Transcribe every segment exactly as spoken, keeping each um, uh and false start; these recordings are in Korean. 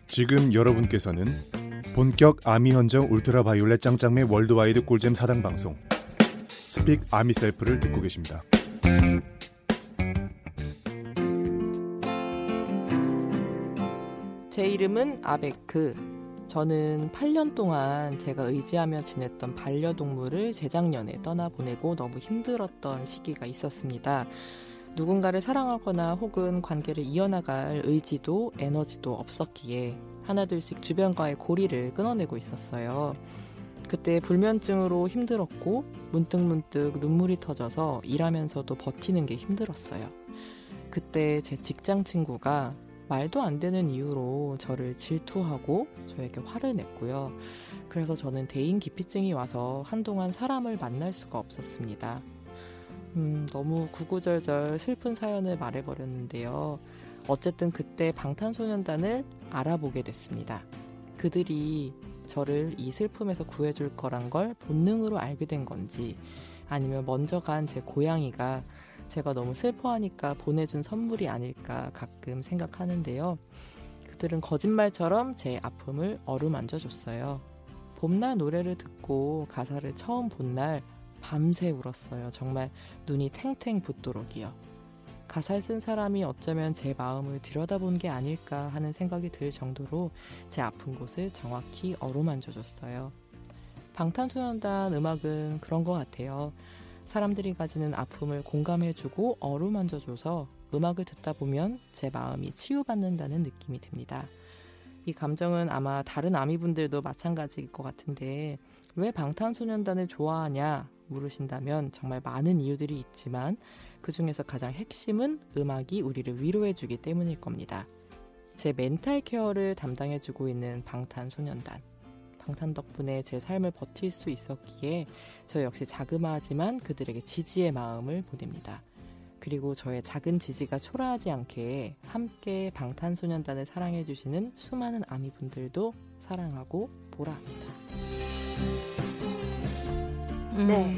지금 여러분께서는 본격 아미 헌정 울트라바이올렛 짱짱맨 월드와이드 꿀잼 사당 방송 스픽 아미셀프를 듣고 계십니다. 제 이름은 아베크. 저는 팔 년 동안 제가 의지하며 지냈던 반려동물을 재작년에 떠나보내고 너무 힘들었던 시기가 있었습니다. 누군가를 사랑하거나 혹은 관계를 이어나갈 의지도 에너지도 없었기에 하나둘씩 주변과의 고리를 끊어내고 있었어요. 그때 불면증으로 힘들었고 문득문득 눈물이 터져서 일하면서도 버티는 게 힘들었어요. 그때 제 직장 친구가 말도 안 되는 이유로 저를 질투하고 저에게 화를 냈고요. 그래서 저는 대인 기피증이 와서 한동안 사람을 만날 수가 없었습니다. 음, 너무 구구절절 슬픈 사연을 말해버렸는데요. 어쨌든 그때 방탄소년단을 알아보게 됐습니다. 그들이 저를 이 슬픔에서 구해줄 거란 걸 본능으로 알게 된 건지 아니면 먼저 간 제 고양이가 제가 너무 슬퍼하니까 보내준 선물이 아닐까 가끔 생각하는데요. 그들은 거짓말처럼 제 아픔을 어루만져줬어요. 봄날 노래를 듣고 가사를 처음 본 날 밤새 울었어요. 정말 눈이 탱탱 붓도록이요. 가사를 쓴 사람이 어쩌면 제 마음을 들여다본 게 아닐까 하는 생각이 들 정도로 제 아픈 곳을 정확히 어루만져줬어요. 방탄소년단 음악은 그런 것 같아요. 사람들이 가지는 아픔을 공감해주고 어루만져줘서 음악을 듣다 보면 제 마음이 치유받는다는 느낌이 듭니다. 이 감정은 아마 다른 아미분들도 마찬가지일 것 같은데 왜 방탄소년단을 좋아하냐 물으신다면 정말 많은 이유들이 있지만 그 중에서 가장 핵심은 음악이 우리를 위로해주기 때문일 겁니다. 제 멘탈 케어를 담당해주고 있는 방탄소년단. 방탄 덕분에 제 삶을 버틸 수 있었기에 저 역시 자그마하지만 그들에게 지지의 마음을 보냅니다. 그리고 저의 작은 지지가 초라하지 않게 함께 방탄소년단을 사랑해주시는 수많은 아미분들도 사랑하고 보라합니다. 네,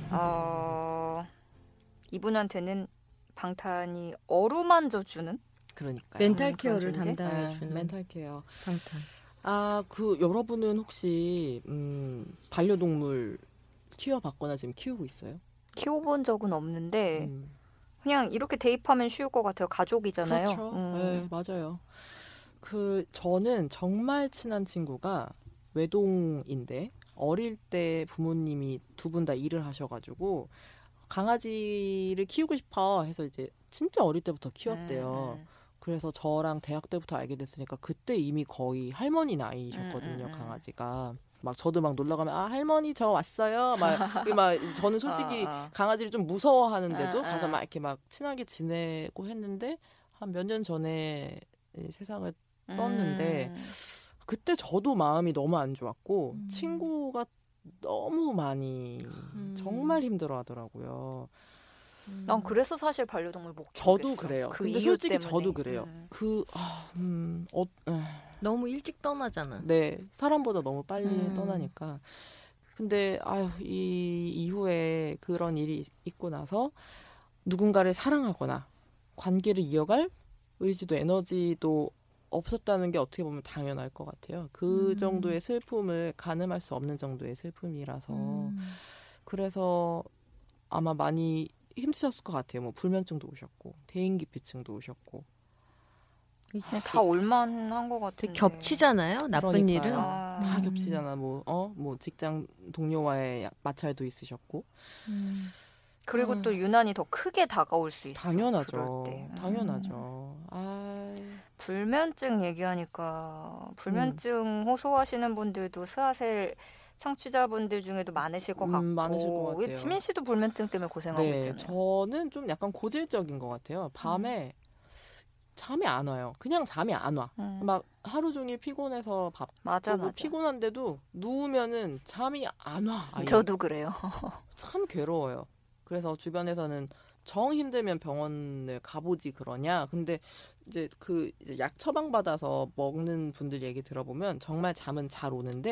어, 이분한테는 방탄이 어루만져주는 그러니까요. 멘탈 케어를 담당해주는 네, 멘탈 케어. 방탄. 아, 그 여러분은 혹시 음, 반려동물 키워봤거나 지금 키우고 있어요? 키워본 적은 없는데 음. 그냥 이렇게 대입하면 쉬울 것 같아요. 가족이잖아요. 그렇죠. 음. 네, 맞아요. 그 저는 정말 친한 친구가 외동인데 어릴 때 부모님이 두 분 다 일을 하셔가지고 강아지를 키우고 싶어 해서 이제 진짜 어릴 때부터 키웠대요. 음. 그래서 저랑 대학 때부터 알게 됐으니까 그때 이미 거의 할머니 나이셨거든요. 음, 음, 음. 강아지가. 막 저도 막 놀러 가면 아 할머니 저 왔어요. 막, 막 저는 솔직히 어, 어. 강아지를 좀 무서워하는데도 어, 어. 가서 막 이렇게 막 친하게 지내고 했는데 한 몇 년 전에 이 세상을 떴는데 음. 그때 저도 마음이 너무 안 좋았고 음. 친구가 너무 많이 음. 정말 힘들어하더라고요. 난 그래서 사실 반려동물 못 키우겠어. 저도 그래요. 그 근데 이유 솔직히 때문에. 저도 그래요. 음. 그 아, 음, 어, 에. 너무 일찍 떠나잖아. 네, 사람보다 너무 빨리 음. 떠나니까. 근데 아유, 이 이후에 그런 일이 있고 나서 누군가를 사랑하거나 관계를 이어갈 의지도 에너지도 없었다는 게 어떻게 보면 당연할 것 같아요. 그 음. 정도의 슬픔을 가늠할 수 없는 정도의 슬픔이라서 음. 그래서 아마 많이 힘드셨을 것 같아요. 뭐 불면증도 오셨고 대인기피증도 오셨고 그냥 다 올만한 것 같은데. 되게 겹치잖아요. 나쁜 그러니까요. 일은. 아. 다 음. 겹치잖아. 뭐 어, 뭐 직장 동료와의 마찰도 있으셨고. 음. 그리고 아. 또 유난히 더 크게 다가올 수 있어. 당연하죠. 그럴 때. 음. 당연하죠. 아, 불면증 얘기하니까 불면증 호소하시는 분들도 스아셀 청취자분들 중에도 많으실 것 음, 같고. 많으실 것 같아요. 지민 씨도 불면증 때문에 고생하고 네, 있잖아요. 저는 좀 약간 고질적인 것 같아요. 밤에 잠이 안 와요. 그냥 잠이 안 와. 음. 막 하루 종일 피곤해서 바쁘고 맞아 맞아. 피곤한데도 누우면은 잠이 안 와. 아예. 저도 그래요. 참 괴로워요. 그래서 주변에서는 정 힘들면 병원을 가보지 그러냐. 근데 이제 그 이제 약 처방 받아서 먹는 분들 얘기 들어보면 정말 잠은 잘 오는데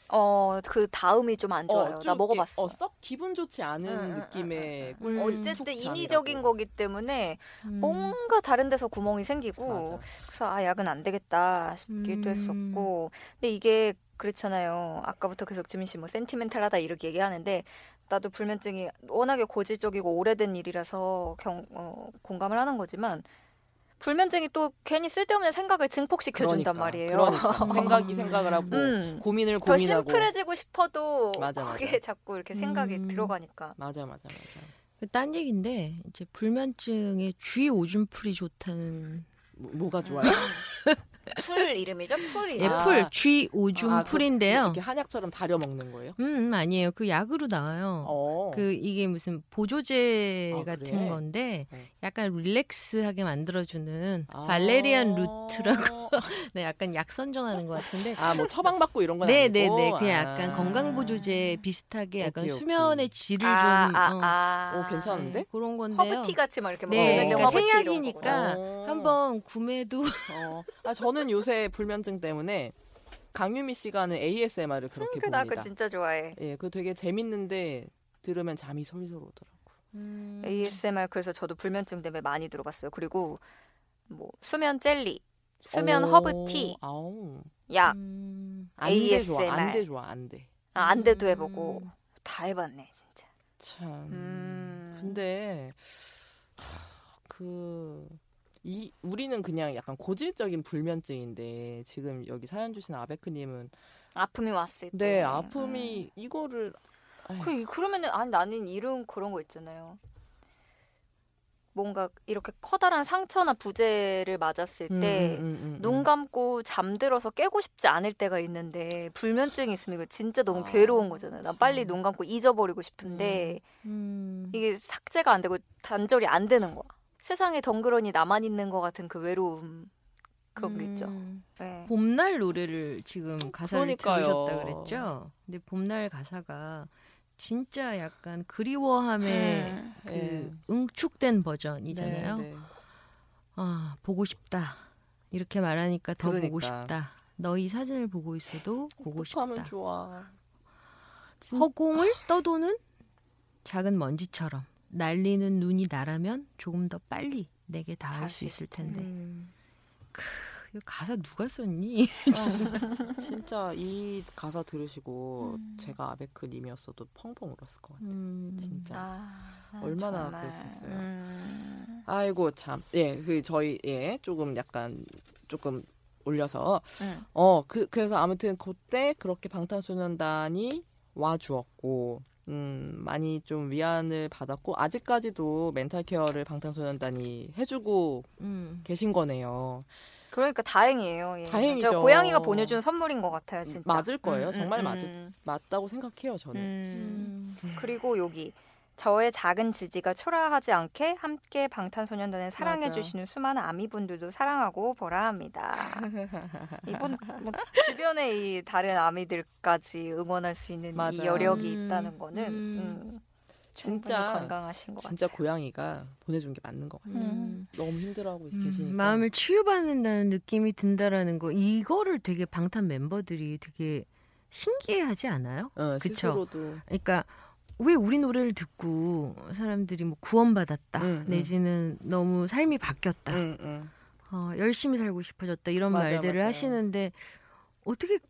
어, 그 다음이 좀 안 좋아요. 어, 나 먹어봤어. 어, 썩 기분 좋지 않은 응, 응, 느낌의 응, 응. 꿀 어쨌든 툭잠이라고. 인위적인 거기 때문에 음. 뭔가 다른 데서 구멍이 생기고 맞아. 그래서 아 약은 안 되겠다 싶기도 음. 했었고 근데 이게 그렇잖아요. 아까부터 계속 지민 씨 뭐 센티멘탈하다 이렇게 얘기하는데 나도 불면증이 워낙에 고질적이고 오래된 일이라서 경, 어, 공감을 하는 거지만 불면증이 또 괜히 쓸데없는 생각을 증폭시켜준단 그러니까, 말이에요. 그러니까 생각이 생각을 하고 음. 고민을 더 고민하고. 심플해지고 싶어도 맞아, 거기에 맞아. 자꾸 이렇게 생각이 음. 들어가니까. 맞아 맞아 맞아. 딴 얘기인데 이제 불면증에 쥐 오줌풀이 좋다는 뭐, 뭐가 좋아요? 풀 이름이죠? 풀 이름. 예, 아. 풀, 쥐 아, 오줌풀인데요. 그, 이렇게 한약처럼 다려 먹는 거예요? 음, 음, 아니에요. 그 약으로 나와요. 어. 그 이게 무슨 보조제 아, 같은 그래? 건데 어. 약간 릴렉스하게 만들어주는 아. 발레리안 루트라고 네, 약간 약 선전하는 것 같은데 아, 뭐 처방 받고 이런 건 네, 아니고. 네, 네. 그냥 약간 아. 건강 보조제 비슷하게 약간 오케이, 오케이. 수면의 질을 아, 좀 아, 어, 아. 오, 괜찮은데? 네, 그런 건데요. 허브티 같이 막 이렇게 뭐 네, 불면증 그러니까 허브티 이런 생약이니까 거구나. 한번 구매도 어. 아, 저는 요새 불면증 때문에 강유미 씨가 하는 에이에스엠알을 그렇게 나 봅니다. 그거 진짜 좋아해. 예, 그거 되게 재밌는데 들으면 잠이 솔솔 오더라고. 음, 에이에스엠알 그래서 저도 불면증 때문에 많이 들어봤어요. 그리고 뭐 수면 젤리, 수면 오, 허브티, 아우. 약, 음, 안돼 좋아, 에이에스엠알. 안돼 좋아, 안돼. 아, 안돼도 음. 해보고 다 해봤네 진짜. 참. 음. 근데 하, 그. 이 우리는 그냥 약간 고질적인 불면증인데 지금 여기 사연 주신 아베크님은 아픔이 왔을 때. 네 아픔이 이거를 아휴, 그 그러면은 아니 나는 이런 그런 거 있잖아요. 뭔가 이렇게 커다란 상처나 부재를 맞았을 음, 때 음, 음, 음, 눈 음. 감고 잠들어서 깨고 싶지 않을 때가 있는데 불면증이 있으면 이거 진짜 너무 아, 괴로운 거잖아요. 난 참. 빨리 눈 감고 잊어버리고 싶은데 음. 이게 삭제가 안 되고 단절이 안 되는 거야. 세상에 덩그러니 나만 있는 것 같은 그 외로움 그런 게 있죠. 음. 네. 봄날 노래를 지금 가사를 그러니까요. 들으셨다 그랬죠? 근데 봄날 가사가 진짜 약간 그리워함의 음. 그 예. 응축된 버전이잖아요. 네, 네. 아, 보고 싶다. 이렇게 말하니까 더 보고 그러니까. 싶다. 너희 사진을 보고 있어도 보고 어떡하면 싶다. 좋아. 진- 허공을 떠도는 작은 먼지처럼 날리는 눈이 나라면 조금 더 빨리 내게 닿을 닿을 수 수 있을 있을 텐데. 음. 이거 가사 누가 썼니? 아, 진짜 이 가사 들으시고 음. 제가 아베크님이었어도 펑펑 울었을 것 같아요. 음. 진짜. 아, 얼마나 정말. 그렇겠어요. 음. 아이고 참. 예, 그 저희 예 조금 약간 조금 올려서 음. 어 그 그래서 아무튼 그때 그렇게 방탄소년단이 와 주었고. 음, 많이 좀 위안을 받았고 아직까지도 멘탈 케어를 방탄소년단이 해주고 음. 계신 거네요. 그러니까 다행이에요. 예. 다행이죠. 저 고양이가 보내준 선물인 것 같아요, 진짜. 맞을 거예요. 음, 정말 음, 맞을 음. 맞다고 생각해요. 저는. 음. 음. 그리고 여기 저의 작은 지지가 초라하지 않게 함께 방탄소년단을 사랑해주시는 수많은 아미분들도 사랑하고 보라합니다. 이분 뭐 주변에 이 다른 아미들까지 응원할 수 있는 맞아요. 이 여력이 음. 있다는 거는 음. 음, 충분히 진짜 건강하신 것 진짜 같아요. 고양이가 보내준 게 맞는 것 같아요. 음. 너무 힘들어하고 음, 계시니까. 마음을 치유받는다는 느낌이 든다라는 거 이거를 되게 방탄 멤버들이 되게 신기해하지 않아요? 어, 그쵸? 스스로도 그러니까 왜 우리 노래를 듣고 사람들이 뭐 구원받았다 음, 음. 내지는 너무 삶이 바뀌었다 응, 응. 어, 열심히 살고 싶어졌다 이런 맞아, 말들을 맞아. 하시는데 어떻게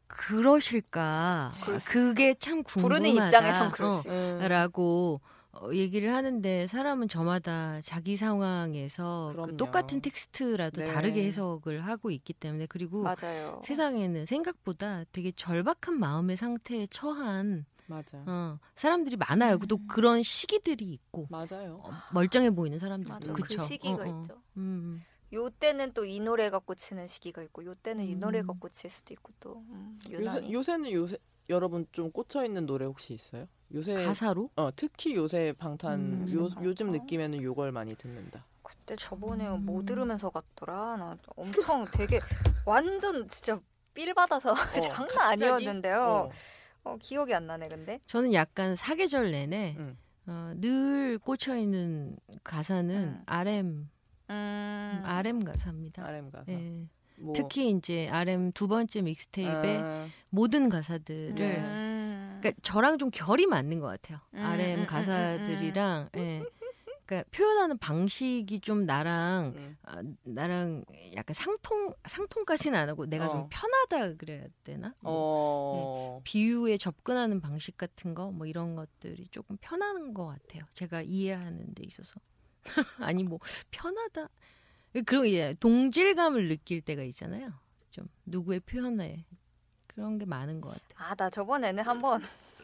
그러실까 그럴 수 그게 참 궁금하다 부르는 입장에선 그럴 어, 수 있어요. 응. 라고 어, 얘기를 하는데 사람은 저마다 자기 상황에서 그 그럼요. 똑같은 텍스트라도 네. 다르게 해석을 하고 있기 때문에 그리고 맞아요. 세상에는 생각보다 되게 절박한 마음의 상태에 처한 맞아. 어, 사람들이 많아요. 음. 또 그런 시기들이 있고 맞아요. 어, 멀쩡해 보이는 사람들도 맞아. 그쵸? 그 시기가 어, 어. 있죠. 음. 요 때는 또 이 노래가 꽂히는 시기가 있고 요 때는 이 음. 노래가 꽂힐 수도 있고 또 음, 유난히 요새 요새는 요새 여러분 좀 꽂혀 있는 노래 혹시 있어요? 요새 가사로? 어 특히 요새 방탄 음. 요, 방탄? 요즘 느낌에는 요걸 많이 듣는다. 그때 저번에 음. 뭐 들으면서 갔더라. 나 엄청 되게 완전 진짜 삘 받아서 장난 갑자기? 아니었는데요. 어. 어, 기억이 안 나네 근데. 저는 약간 사계절 내내 응. 어, 늘 꽂혀 있는 가사는 음. 알엠 음. 알엠 가사입니다. 알엠 가사. 예. 뭐. 특히 이제 알엠 두 번째 믹스테이프의 아. 모든 가사들을 음. 그러니까 저랑 좀 결이 맞는 것 같아요. 음, 알엠 음, 가사들이랑 예. 그러니까 표현하는 방식이 좀 나랑 음. 아, 나랑 약간 상통 상통까지는 안 하고 내가 어. 좀 편하다 그래야 되나? 뭐 어. 비유에 접근하는 방식 같은 거 뭐 이런 것들이 조금 편한 것 같아요. 제가 이해하는 데 있어서 아니 뭐 편하다 그리고 이제 동질감을 느낄 때가 있잖아요. 좀 누구의 표현에 그런 게 많은 것 같아요. 아, 나 저번에는 한번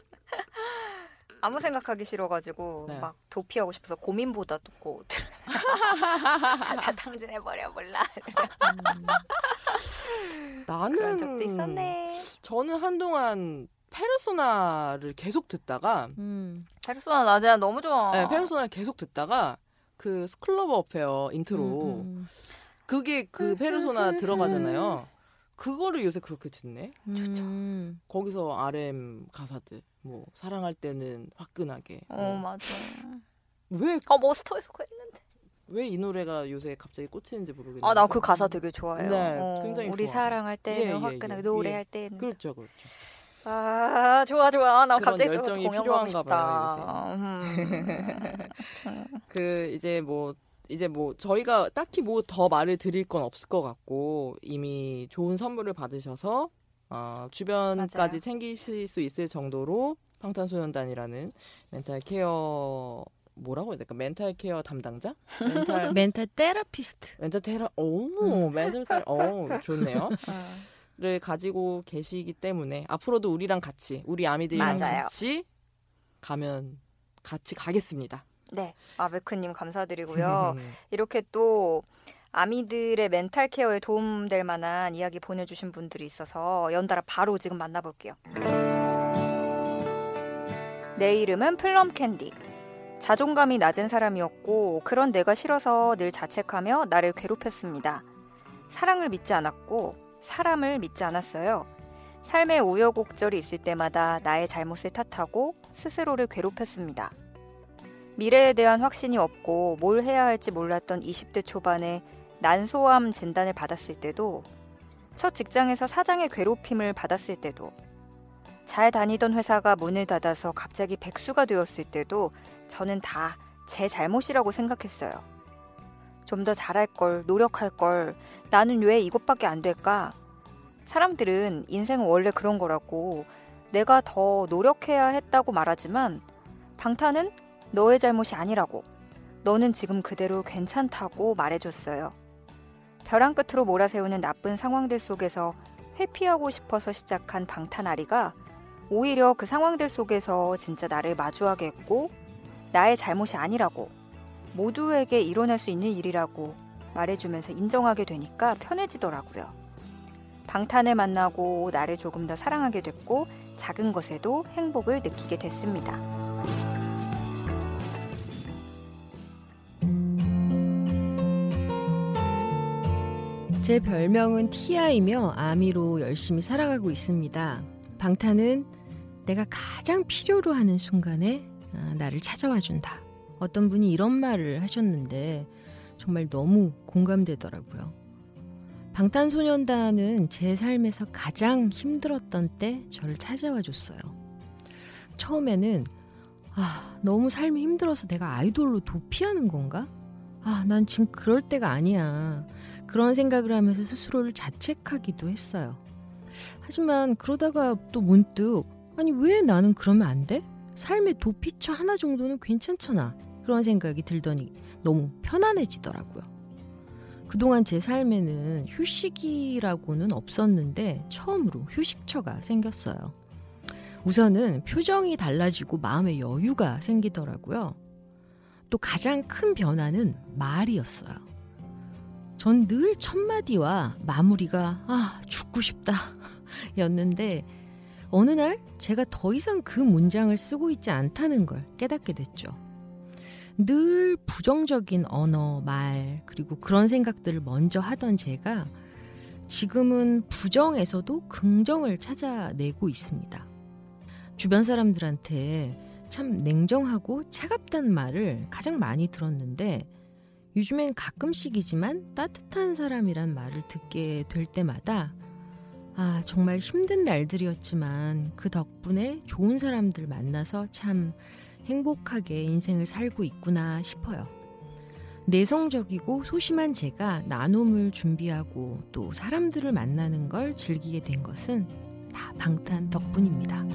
아무 생각하기 싫어가지고 네. 막 도피하고 싶어서 고민보다 듣고 다 탕진해버려 몰라. 나는 그런 적도 있었네. 저는 한동안 페르소나를 계속 듣다가 음. 페르소나 나자 너무 좋아. 네, 페르소나를 계속 듣다가 그 스클러브 어페어 인트로 음, 음. 그게 그 페르소나 들어가잖아요. 그거를 요새 그렇게 듣네. 음. 거기서 알엠 가사들 뭐 사랑할 때는 화끈하게 어 뭐. 맞아. 왜 어 머스터에서 그거 했는데. 왜 이 노래가 요새 갑자기 꽂히는지 모르겠는데. 아 나 그 가사 되게 좋아해요. 네, 어, 굉장히 우리 좋아. 사랑할 때는 예, 예, 화끈하게 예, 노래할 예. 때는. 그렇죠, 그렇죠. 아 좋아 좋아. 나 그런 갑자기 또 열정이 공연 가고 필요한가 싶다. 음. 그 이제 뭐 이제 뭐 저희가 딱히 뭐 더 말을 드릴 건 없을 것 같고 이미 좋은 선물을 받으셔서 어, 주변까지 맞아요. 챙기실 수 있을 정도로 방탄소년단이라는 멘탈 케어 뭐라고 해야 될까? 멘탈 케어 담당자? 멘탈 멘탈 테라피스트. 멘탈 테라 오 멘탈 테라 오 좋네요. 음. 를 가지고 계시기 때문에 앞으로도 우리랑 같이 우리 아미들이랑 맞아요. 같이 가면 같이 가겠습니다. 네, 아베크님 감사드리고요. 이렇게 또 아미들의 멘탈 케어에 도움될 만한 이야기 보내주신 분들이 있어서 연달아 바로 지금 만나볼게요. 내 이름은 플럼캔디. 자존감이 낮은 사람이었고 그런 내가 싫어서 늘 자책하며 나를 괴롭혔습니다. 사랑을 믿지 않았고 사람을 믿지 않았어요. 삶의 우여곡절이 있을 때마다 나의 잘못을 탓하고 스스로를 괴롭혔습니다. 미래에 대한 확신이 없고 뭘 해야 할지 몰랐던 이십 대 초반에 난소암 진단을 받았을 때도, 첫 직장에서 사장의 괴롭힘을 받았을 때도, 잘 다니던 회사가 문을 닫아서 갑자기 백수가 되었을 때도 저는 다 제 잘못이라고 생각했어요. 좀 더 잘할 걸, 노력할 걸, 나는 왜 이것밖에 안 될까? 사람들은 인생은 원래 그런 거라고, 내가 더 노력해야 했다고 말하지만 방탄은 너의 잘못이 아니라고, 너는 지금 그대로 괜찮다고 말해줬어요. 벼랑 끝으로 몰아세우는 나쁜 상황들 속에서 회피하고 싶어서 시작한 방탄아리가 오히려 그 상황들 속에서 진짜 나를 마주하게 했고, 나의 잘못이 아니라고, 모두에게 일어날 수 있는 일이라고 말해주면서 인정하게 되니까 편해지더라고요. 방탄을 만나고 나를 조금 더 사랑하게 됐고 작은 것에도 행복을 느끼게 됐습니다. 제 별명은 티아이며 아미로 열심히 살아가고 있습니다. 방탄은 내가 가장 필요로 하는 순간에 나를 찾아와 준다. 어떤 분이 이런 말을 하셨는데 정말 너무 공감되더라고요. 방탄소년단은 제 삶에서 가장 힘들었던 때 저를 찾아와 줬어요. 처음에는 아, 너무 삶이 힘들어서 내가 아이돌로 도피하는 건가? 아, 난 지금 그럴 때가 아니야. 그런 생각을 하면서 스스로를 자책하기도 했어요. 하지만 그러다가 또 문득 아니 왜 나는 그러면 안 돼? 삶의 도피처 하나 정도는 괜찮잖아. 그런 생각이 들더니 너무 편안해지더라고요. 그동안 제 삶에는 휴식이라고는 없었는데 처음으로 휴식처가 생겼어요. 우선은 표정이 달라지고 마음의 여유가 생기더라고요. 또 가장 큰 변화는 말이었어요. 전 늘 첫마디와 마무리가 아 죽고 싶다 였는데 어느 날 제가 더 이상 그 문장을 쓰고 있지 않다는 걸 깨닫게 됐죠. 늘 부정적인 언어, 말 그리고 그런 생각들을 먼저 하던 제가 지금은 부정에서도 긍정을 찾아내고 있습니다. 주변 사람들한테 참 냉정하고 차갑다는 말을 가장 많이 들었는데 요즘엔 가끔씩이지만 따뜻한 사람이란 말을 듣게 될 때마다 아, 정말 힘든 날들이었지만 그 덕분에 좋은 사람들 만나서 참 행복하게 인생을 살고 있구나 싶어요. 내성적이고 소심한 제가 나눔을 준비하고 또 사람들을 만나는 걸 즐기게 된 것은 다 방탄 덕분입니다.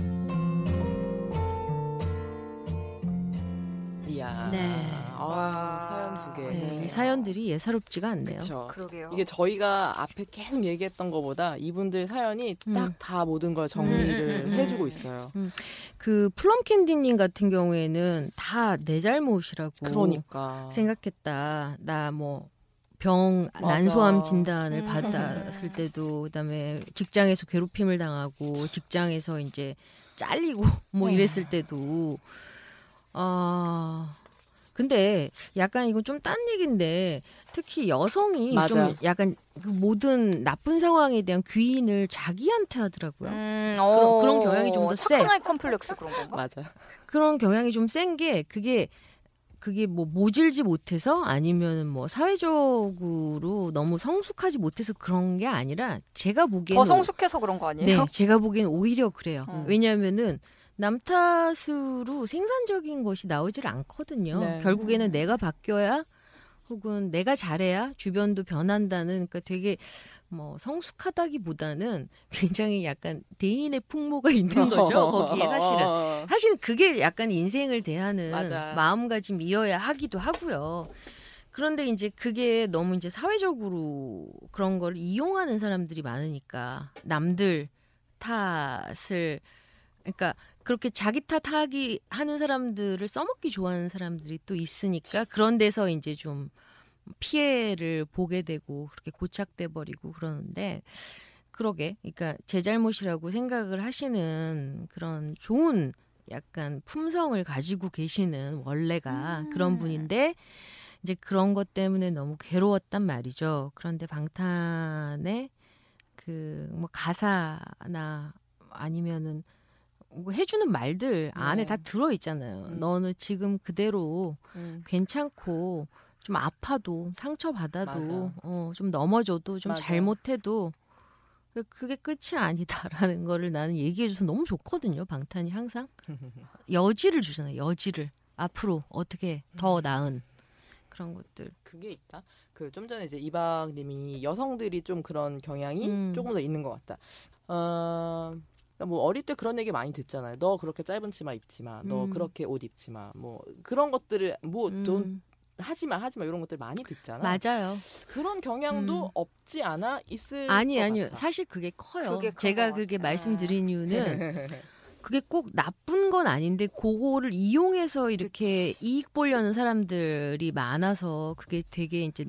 이야. 네. 아, 사연 두 개. 네, 네. 이 사연들이 예사롭지가 않네요. 그쵸. 그러게요. 이게 저희가 앞에 계속 얘기했던 것보다 이분들 사연이 음. 딱 다 모든 걸 정리를 음, 음, 음, 해주고 음. 있어요. 그 플럼캔디님 같은 경우에는 다 내 잘못이라고 그러니까. 생각했다. 나 뭐 병 맞아. 난소암 진단을 음. 받았을 때도 그다음에 직장에서 괴롭힘을 당하고 직장에서 이제 잘리고 뭐 이랬을 때도 아 근데 약간 이건 좀 딴 얘기인데 특히 여성이 맞아. 좀 약간 그 모든 나쁜 상황에 대한 귀인을 자기한테 하더라고요. 음, 그런- 그런 경향이 좀더 세. 착한 아이 컴플렉스 그런 건가? 맞아. 그런 경향이 좀 센 게 그게 그게 뭐 모질지 못해서 아니면 뭐 사회적으로 너무 성숙하지 못해서 그런 게 아니라 제가 보기에는 더 성숙해서 그런 거 아니에요? 네, 제가 보기에는 오히려 그래요. 음. 왜냐하면은 남 탓으로 생산적인 것이 나오질 않거든요. 네. 결국에는 음. 내가 바뀌어야 혹은 내가 잘해야 주변도 변한다는 그러니까 되게 뭐 성숙하다기보다는 굉장히 약간 대인의 풍모가 있는 거죠. 거기에 사실은. 어. 사실 그게 약간 인생을 대하는 맞아. 마음가짐이어야 하기도 하고요. 그런데 이제 그게 너무 이제 사회적으로 그런 걸 이용하는 사람들이 많으니까 남들 탓을 그러니까 그렇게 자기 탓하기 하는 사람들을 써먹기 좋아하는 사람들이 또 있으니까 그런 데서 이제 좀 피해를 보게 되고 그렇게 고착돼 버리고 그러는데 그러게 그러니까 제 잘못이라고 생각을 하시는 그런 좋은 약간 품성을 가지고 계시는 원래가 음. 그런 분인데 이제 그런 것 때문에 너무 괴로웠단 말이죠. 그런데 방탄의 그 뭐 가사나 아니면은 뭐 해주는 말들 안에 네. 다 들어 있잖아요. 음. 너는 지금 그대로 음. 괜찮고 좀 아파도 상처 맞아. 받아도 어, 좀 넘어져도 좀 맞아. 잘못해도 그게 끝이 아니다라는 거를 나는 얘기해줘서 너무 좋거든요. 방탄이 항상 여지를 주잖아요. 여지를 앞으로 어떻게 더 나은 그런 것들. 그게 있다. 그 좀 전에 이제 이박님이 여성들이 좀 그런 경향이 음. 조금 더 있는 것 같다. 어, 그러니까 뭐 어릴 때 그런 얘기 많이 듣잖아요. 너 그렇게 짧은 치마 입지 마. 너 음. 그렇게 옷 입지 마. 뭐 그런 것들을 뭐 돈 음, 하지 마, 하지 마 이런 것들 많이 듣잖아. 맞아요. 그런 경향도 음. 없지 않아 있을 아니 것 아니요. 같아. 사실 그게 커요. 그게 큰 제가 것 그렇게 같아. 말씀드린 이유는 그게 꼭 나쁜 건 아닌데 그거를 이용해서 이렇게 이익 보려는 사람들이 많아서 그게 되게 이제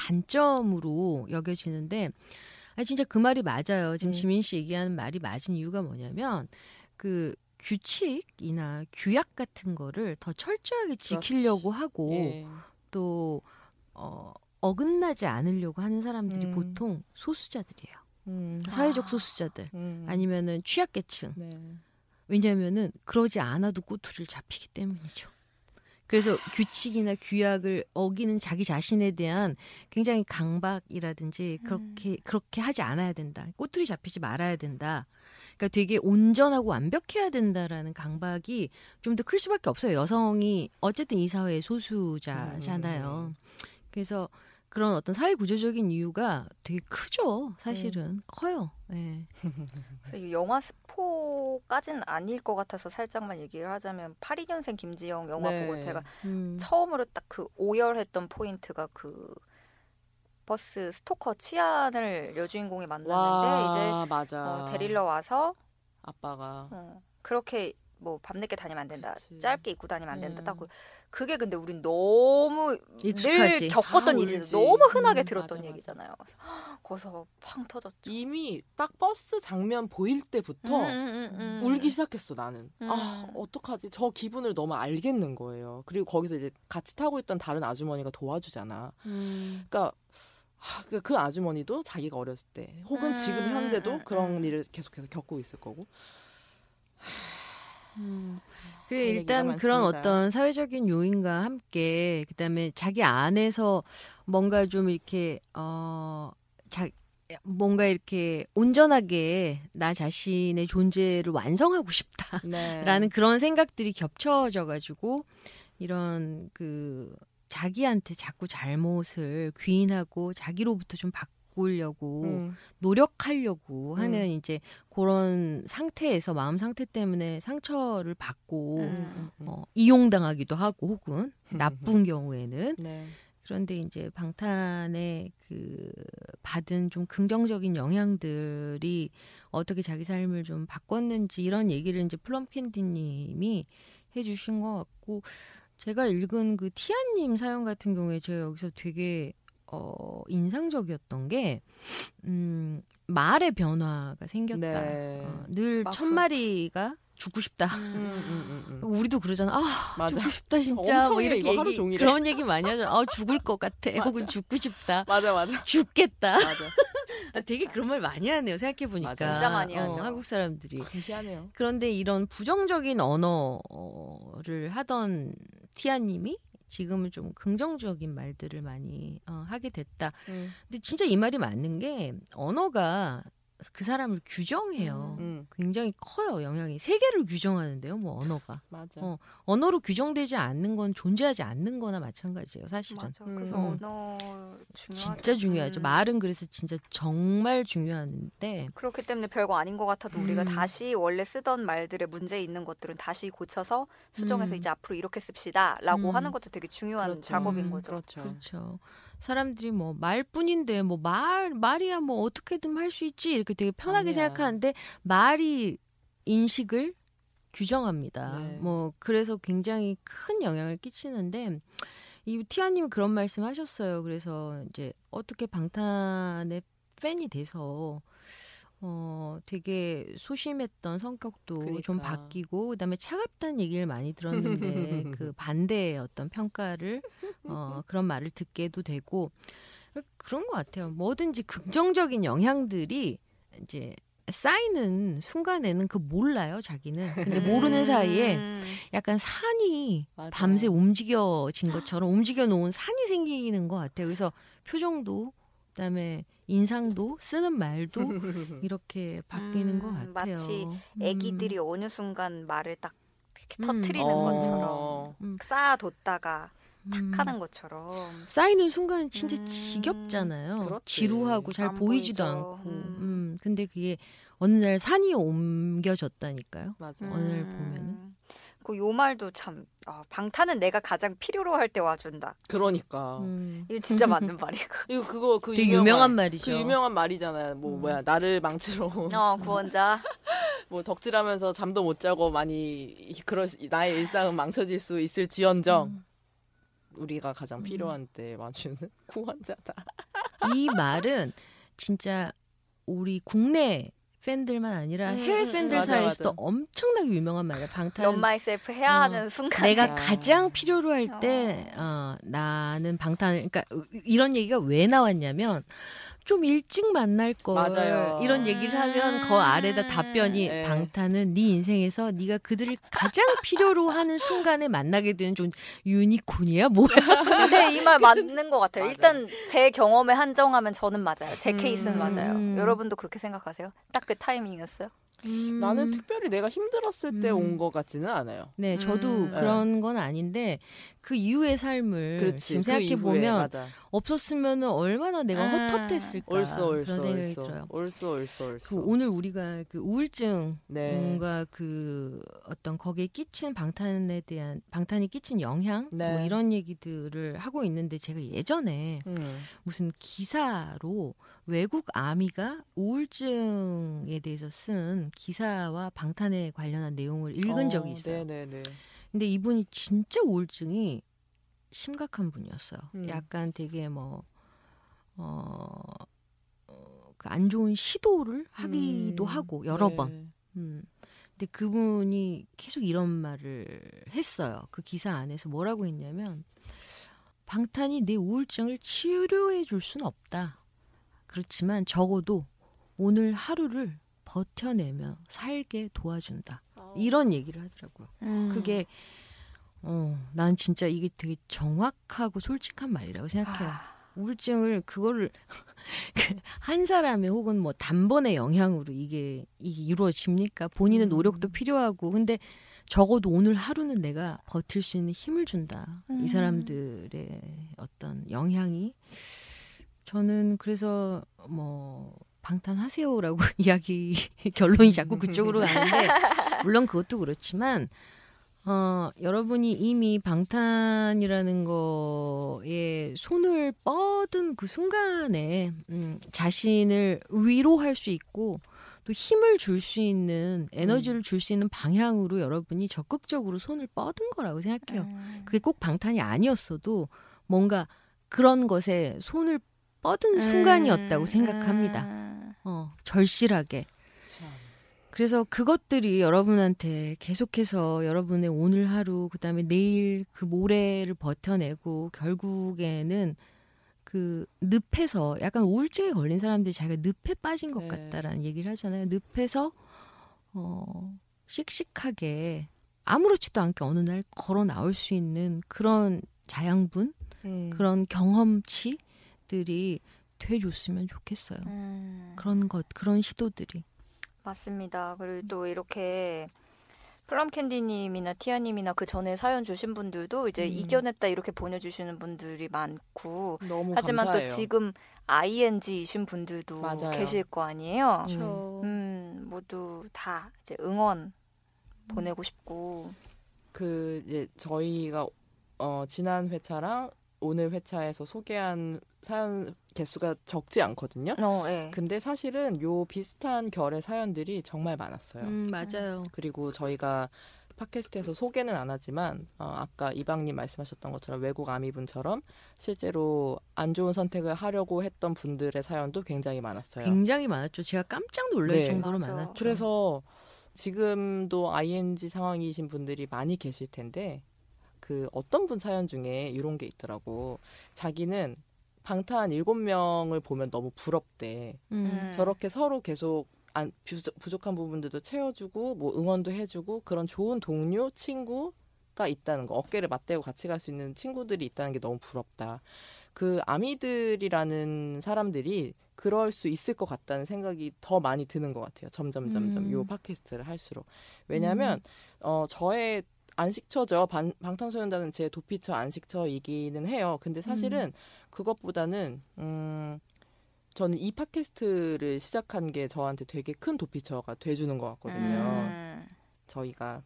단점으로 여겨지는데 아 진짜 그 말이 맞아요. 지금 음. 지민 씨 얘기하는 말이 맞은 이유가 뭐냐면 그 규칙이나 규약 같은 거를 더 철저하게 지키려고 하고 예. 또 어, 어긋나지 않으려고 하는 사람들이 음. 보통 소수자들이에요. 음. 사회적 아. 소수자들 음. 아니면은 취약계층. 네. 왜냐하면은 그러지 않아도 꼬투리를 잡히기 때문이죠. 그래서 규칙이나 규약을 어기는 자기 자신에 대한 굉장히 강박이라든지 그렇게 그렇게 하지 않아야 된다. 꼬투리 잡히지 말아야 된다. 그러니까 되게 온전하고 완벽해야 된다라는 강박이 좀 더 클 수밖에 없어요. 여성이 어쨌든 이 사회의 소수자잖아요. 그래서 그런 어떤 사회 구조적인 이유가 되게 크죠. 사실은 커요. 네. 그래서 이 영화 스포까지는 아닐 것 같아서 살짝만 얘기를 하자면 팔십이 년생 김지영 영화 네. 보고 제가 음. 처음으로 딱 그 오열했던 포인트가 그 버스 스토커 치안을 여주인공이 만났는데 와, 이제 맞아. 어, 데리러 와서 아빠가 어, 그렇게 뭐 밤늦게 다니면 안 된다. 그치. 짧게 입고 다니면 안 된다. 음. 딱 그- 그게 근데 우린 너무 익숙하지. 늘 겪었던 다 일이죠. 울지. 너무 흔하게 음, 들었던 맞아, 얘기잖아요. 그래서 거기서 팡 터졌죠. 이미 딱 버스 장면 보일 때부터 음, 음, 음, 음. 울기 시작했어 나는. 음. 아 어떡하지? 저 기분을 너무 알겠는 거예요. 그리고 거기서 이제 같이 타고 있던 다른 아주머니가 도와주잖아. 음. 그러니까 하, 그, 그 아주머니도 자기가 어렸을 때 혹은 음, 지금 현재도 음, 그런 음. 일을 계속해서 겪고 있을 거고. 음. 그래 일단 그런 어떤 사회적인 요인과 함께 그다음에 자기 안에서 뭔가 좀 이렇게 어 자, 뭔가 이렇게 온전하게 나 자신의 존재를 완성하고 싶다라는 네. 그런 생각들이 겹쳐져 가지고 이런 그 자기한테 자꾸 잘못을 귀인하고 자기로부터 좀 바꾸려고 음. 노력하려고 음. 하는 이제 그런 상태에서 마음 상태 때문에 상처를 받고 음. 어, 이용당하기도 하고 혹은 나쁜 경우에는 네. 그런데 이제 방탄의 그 받은 좀 긍정적인 영향들이 어떻게 자기 삶을 좀 바꿨는지 이런 얘기를 이제 플럼캔디님이 해주신 것 같고 제가 읽은 그 티아님 사연 같은 경우에 제가 여기서 되게 어, 인상적이었던 게 음, 말의 변화가 생겼다. 네. 어, 늘 천 마리가 죽고 싶다. 음, 음, 음, 음. 우리도 그러잖아. 아, 맞아. 죽고 싶다 진짜. 뭐 이렇게 얘기, 하루 종일에. 그런 얘기 많이 하잖아. 아, 죽을 것 같아. 혹은 죽고 싶다. 맞아, 맞아. 죽겠다. 맞아. 아, 되게 그런 말 많이 하네요. 생각해 보니까. 진짜 많이 하죠. 어, 한국 사람들이. 희한해요. 그런데 이런 부정적인 언어를 하던 티아님이 지금은 좀 긍정적인 말들을 많이 어, 하게 됐다. 음. 근데 진짜 이 말이 맞는 게 언어가 그 사람을 규정해요. 음. 굉장히 커요. 영향이. 세계를 규정하는데요. 뭐 언어가. 맞아. 어, 언어로 규정되지 않는 건 존재하지 않는 거나 마찬가지예요. 사실은. 맞아. 그래서 음. 언어 중요하죠. 진짜 중요하죠. 음. 말은 그래서 진짜 정말 중요한데 그렇기 때문에 별거 아닌 것 같아도 음. 우리가 다시 원래 쓰던 말들의 문제 있는 것들은 다시 고쳐서 수정해서 음. 이제 앞으로 이렇게 씁시다 라고 음. 하는 것도 되게 중요한 그렇죠. 작업인 거죠. 그렇죠. 그렇죠. 사람들이 뭐 말뿐인데 뭐 말 말이야 뭐 어떻게든 할 수 있지 이렇게 되게 편하게 아니야. 생각하는데 말이 인식을 규정합니다. 네. 뭐 그래서 굉장히 큰 영향을 끼치는데 이 티아님은 그런 말씀하셨어요. 그래서 이제 어떻게 방탄의 팬이 돼서 어 되게 소심했던 성격도 그러니까. 좀 바뀌고 그다음에 차갑다는 얘기를 많이 들었는데 그 반대의 어떤 평가를 어 그런 말을 듣게도 되고 그런 것 같아요. 뭐든지 긍정적인 영향들이 이제 쌓이는 순간에는 그 몰라요 자기는. 근데 모르는 사이에 약간 산이 맞아. 밤새 움직여진 것처럼 움직여 놓은 산이 생기는 것 같아요. 그래서 표정도 그다음에 인상도 쓰는 말도 이렇게 바뀌는 음, 것 같아요. 마치 아기들이 음. 어느 순간 말을 딱 이렇게 음. 터트리는 어. 것처럼 음. 쌓아뒀다가 탁 음. 하는 것처럼 쌓이는 순간 진짜 음. 지겹잖아요. 그렇지. 지루하고 잘 보이지도 보이죠. 않고 음. 음. 근데 그게 어느 날 산이 옮겨졌다니까요. 맞아. 어느 날 보면은 그 요 말도 참 어, 방탄은 내가 가장 필요로 할 때 와준다. 그러니까 음. 이거 진짜 맞는 말이고. 이거 그거 그 되게 유명한, 유명한 말이죠. 그 유명한 말이잖아요. 뭐 음. 뭐야 나를 망치러 어 구원자. 뭐 덕질하면서 잠도 못 자고 많이 그럴 나의 일상은 망쳐질 수 있을지언정 음. 우리가 가장 필요한 음. 때 와주는 구원자다. 이 말은 진짜 우리 국내 팬들만 아니라 음, 해외 팬들 음, 사이에서도 맞아. 엄청나게 유명한 말이야. 방탄. Love myself 해야 어, 하는 순간. 내가 가장 필요로 할 때 어. 어, 나는 방탄을. 그러니까 이런 얘기가 왜 나왔냐면 좀 일찍 만날 걸. 맞아요. 이런 얘기를 하면 그 아래다 답변이 네. 방탄은 네 인생에서 네가 그들을 가장 필요로 하는 순간에 만나게 되는 좀 유니콘이야 뭐야. 근데 이 말 맞는 것 같아요. 맞아요. 일단 제 경험에 한정하면 저는 맞아요. 제 음. 케이스는 맞아요. 여러분도 그렇게 생각하세요? 딱 그 타이밍이었어요? 음. 나는 특별히 내가 힘들었을 때 온 것 음. 같지는 않아요. 네, 저도 음. 그런 건 아닌데 그 이후의 삶을 그렇지, 지금 생각해 그 보면 없었으면 얼마나 내가 아. 헛헛했을까 옳소, 옳소, 그런 생각이 옳소, 들어요. 옳소, 옳소, 옳소. 그 오늘 우리가 그 우울증 네. 뭔가 그 어떤 거기에 끼친 방탄에 대한 방탄이 끼친 영향 네. 뭐 이런 얘기들을 하고 있는데 제가 예전에 음. 무슨 기사로 외국 아미가 우울증에 대해서 쓴 기사와 방탄에 관련한 내용을 읽은 어, 적이 있어요. 네네네. 근데 이분이 진짜 우울증이 심각한 분이었어요. 음. 약간 되게 뭐, 어, 어, 그 안 좋은 시도를 하기도 음. 하고, 여러 네. 번. 음. 근데 그분이 계속 이런 말을 했어요. 그 기사 안에서 뭐라고 했냐면, 방탄이 내 우울증을 치료해 줄 수는 없다. 그렇지만 적어도 오늘 하루를 버텨내며 살게 도와준다. 이런 얘기를 하더라고요. 음. 그게 어, 난 진짜 이게 되게 정확하고 솔직한 말이라고 생각해요. 아. 우울증을 그거를 한 사람의 혹은 뭐 단번의 영향으로 이게, 이게 이루어집니까? 본인의 음. 노력도 필요하고 근데 적어도 오늘 하루는 내가 버틸 수 있는 힘을 준다. 음. 이 사람들의 어떤 영향이 저는 그래서 뭐 방탄하세요라고 이야기 결론이 자꾸 그쪽으로 가는데 물론 그것도 그렇지만 어, 여러분이 이미 방탄이라는 거에 손을 뻗은 그 순간에 음, 자신을 위로할 수 있고 또 힘을 줄 수 있는 에너지를 줄 수 있는 방향으로 여러분이 적극적으로 손을 뻗은 거라고 생각해요. 음. 그게 꼭 방탄이 아니었어도 뭔가 그런 것에 손을 뻗은 순간이었다고 음. 생각합니다. 음. 어, 절실하게. 참. 그래서 그것들이 여러분한테 계속해서 여러분의 오늘 하루 그다음에 내일 그 모레를 버텨내고 결국에는 그 늪에서 약간 우울증에 걸린 사람들이 자기가 늪에 빠진 것 네. 같다라는 얘기를 하잖아요. 늪에서 어, 씩씩하게 아무렇지도 않게 어느 날 걸어 나올 수 있는 그런 자양분, 음. 그런 경험치들이 돼줬으면 좋겠어요. 음. 그런 것, 그런 시도들이. 맞습니다. 그리고 또 이렇게 플럼캔디님이나 티아님이나 그 전에 사연 주신 분들도 이제 음. 이겨냈다 이렇게 보내주시는 분들이 많고 너무 하지만 감사해요. 또 지금 아이엔지이신 분들도 맞아요. 계실 거 아니에요. 음. 음, 모두 다 이제 응원 보내고 싶고. 그 이제 저희가 어, 지난 회차랑 오늘 회차에서 소개한 사연 개수가 적지 않거든요. 어, 예. 근데 사실은 요 비슷한 결의 사연들이 정말 많았어요. 음, 맞아요. 그리고 저희가 팟캐스트에서 소개는 안 하지만 어, 아까 이방님 말씀하셨던 것처럼 외국 아미분처럼 실제로 안 좋은 선택을 하려고 했던 분들의 사연도 굉장히 많았어요. 굉장히 많았죠. 제가 깜짝 놀랄 네. 정도로 맞아. 많았죠. 그래서 지금도 아이엔지 상황이신 분들이 많이 계실 텐데 그 어떤 분 사연 중에 이런 게 있더라고. 자기는 방탄 일곱 명을 보면 너무 부럽대. 음. 음. 저렇게 서로 계속 안, 부족, 부족한 부분들도 채워주고 뭐 응원도 해주고 그런 좋은 동료, 친구가 있다는 거. 어깨를 맞대고 같이 갈 수 있는 친구들이 있다는 게 너무 부럽다. 그 아미들이라는 사람들이 그럴 수 있을 것 같다는 생각이 더 많이 드는 것 같아요. 점점 점점 음. 요 팟캐스트를 할수록. 왜냐하면 어, 저의 안식처죠. 반, 방탄소년단은 제 도피처 안식처이기는 해요. 근데 사실은 그것보다는 음, 저는 이 팟캐스트를 시작한 게 저한테 되게 큰 도피처가 돼주는 것 같거든요. 음. 저희가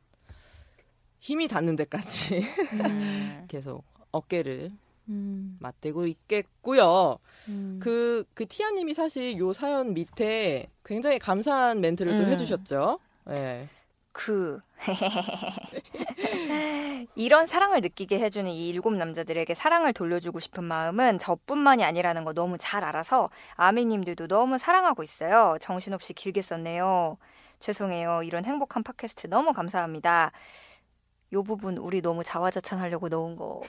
힘이 닿는 데까지 음. 계속 어깨를 음. 맞대고 있겠고요. 음. 그, 그 티아님이 사실 요 사연 밑에 굉장히 감사한 멘트를 또 음. 해주셨죠. 네. 그 이런 사랑을 느끼게 해주는 이 일곱 남자들에게 사랑을 돌려주고 싶은 마음은 저뿐만이 아니라는 거 너무 잘 알아서 아미님들도 너무 사랑하고 있어요. 정신없이 길게 썼네요. 죄송해요. 이런 행복한 팟캐스트 너무 감사합니다. 요 부분 우리 너무 자화자찬하려고 넣은 거.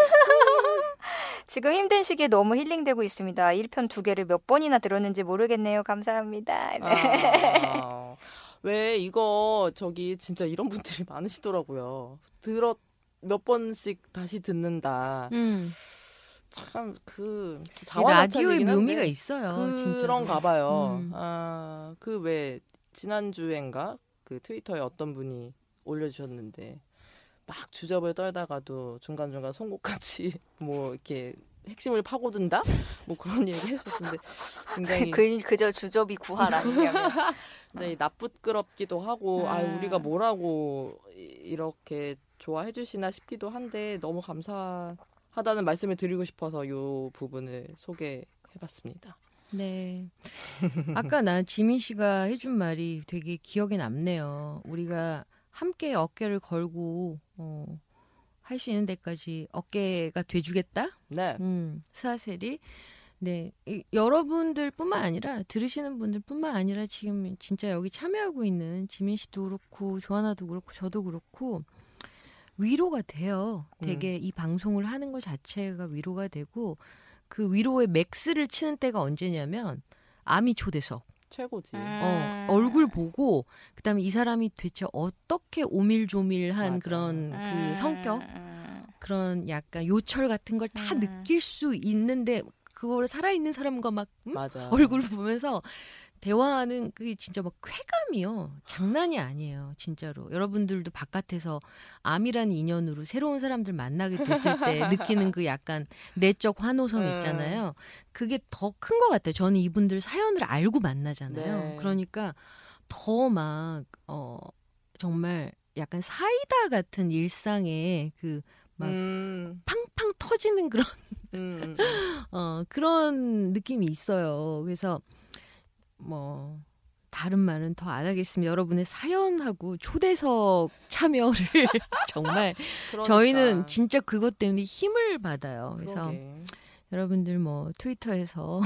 지금 힘든 시기에 너무 힐링되고 있습니다. 일 편 두 개를 몇 번이나 들었는지 모르겠네요. 감사합니다. 네. 아, 왜 이거 저기 진짜 이런 분들이 많으시더라고요. 들었 몇 번씩 다시 듣는다. 음. 참 그 라디오의 묘미가 있어요. 그런가 봐요. 음. 아, 그 왜 지난주엔가 그 트위터에 어떤 분이 올려주셨는데 막 주접을 떨다가도 중간중간 송곳같이 뭐 이렇게 핵심을 파고든다? 뭐 그런 얘기 해주셨는데 굉장히 그, 그저 주접이 구할 아니냐면. 굉장히 나쁘끄럽기도 하고 음. 아 우리가 뭐라고 이렇게 좋아해 주시나 싶기도 한데 너무 감사하다는 말씀을 드리고 싶어서 이 부분을 소개해봤습니다. 네. 아까 나 지민 씨가 해준 말이 되게 기억에 남네요. 우리가 함께 어깨를 걸고 어, 할 수 있는 데까지 어깨가 돼주겠다? 네. 음, 스아셀이. 네. 이, 여러분들뿐만 아니라 들으시는 분들뿐만 아니라 지금 진짜 여기 참여하고 있는 지민 씨도 그렇고 조하나도 그렇고 저도 그렇고 위로가 돼요. 되게 음. 이 방송을 하는 것 자체가 위로가 되고 그 위로의 맥스를 치는 때가 언제냐면 아미 초대석. 최고지. 어, 얼굴 보고 그다음에 이 사람이 대체 어떻게 오밀조밀한 맞아. 그런 음. 그 성격, 그런 약간 요철 같은 걸 다 음. 느낄 수 있는데 그걸 살아있는 사람과 막 음? 맞아. 얼굴을 보면서 대화하는 그게 진짜 막 쾌감이요. 장난이 아니에요. 진짜로. 여러분들도 바깥에서 암이라는 인연으로 새로운 사람들 만나게 됐을 때 느끼는 그 약간 내적 환호성 음. 있잖아요. 그게 더 큰 것 같아요. 저는 이분들 사연을 알고 만나잖아요. 네. 그러니까 더 막 어, 정말 약간 사이다 같은 일상에 그 막 음, 팡팡 터지는 그런 음, 음, 음. 어, 그런 느낌이 있어요. 그래서 뭐 다른 말은 더 안 하겠습니다. 여러분의 사연하고 초대석 참여를 정말 그러니까. 저희는 진짜 그것 때문에 힘을 받아요. 그래서 그러게. 여러분들 뭐 트위터에서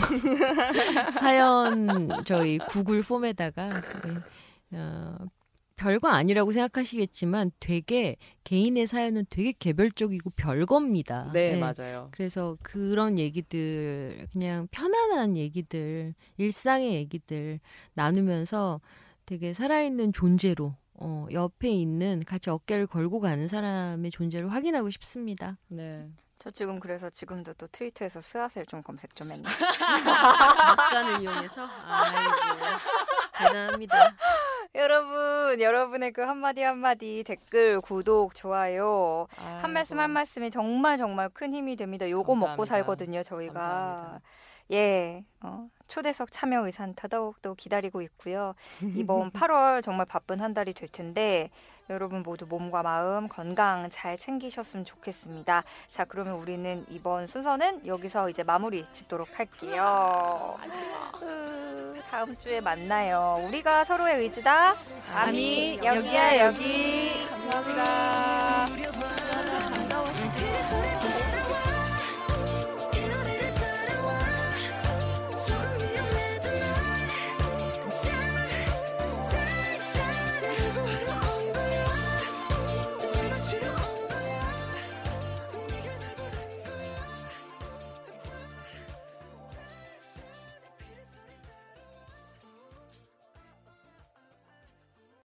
사연 저희 구글 폼에다가 네, 어, 별거 아니라고 생각하시겠지만 되게 개인의 사연은 되게 개별적이고 별겁니다. 네, 네. 맞아요. 그래서 그런 얘기들 그냥 편안한 얘기들 일상의 얘기들 나누면서 되게 살아있는 존재로 어, 옆에 있는 같이 어깨를 걸고 가는 사람의 존재를 확인하고 싶습니다. 네. 저 지금 그래서 지금도 또 트위터에서 스앗을 좀 검색 좀 했네. 막간을 이용해서 아이고 대단합니다. 여러분, 여러분의 그 한마디 한마디 댓글, 구독, 좋아요 한 아이고. 말씀 한 말씀이 정말 정말 큰 힘이 됩니다. 요거 먹고 감사합니다. 살거든요, 저희가. 감사합니다. 예, 어, 초대석 참여 의사는 더더욱더 기다리고 있고요. 이번 팔월 정말 바쁜 한 달이 될 텐데 여러분 모두 몸과 마음 건강 잘 챙기셨으면 좋겠습니다. 자, 그러면 우리는 이번 순서는 여기서 이제 마무리 짓도록 할게요. 으, 다음 주에 만나요. 우리가 서로의 의지다. 아미, 여기야 여기. 감사합니다.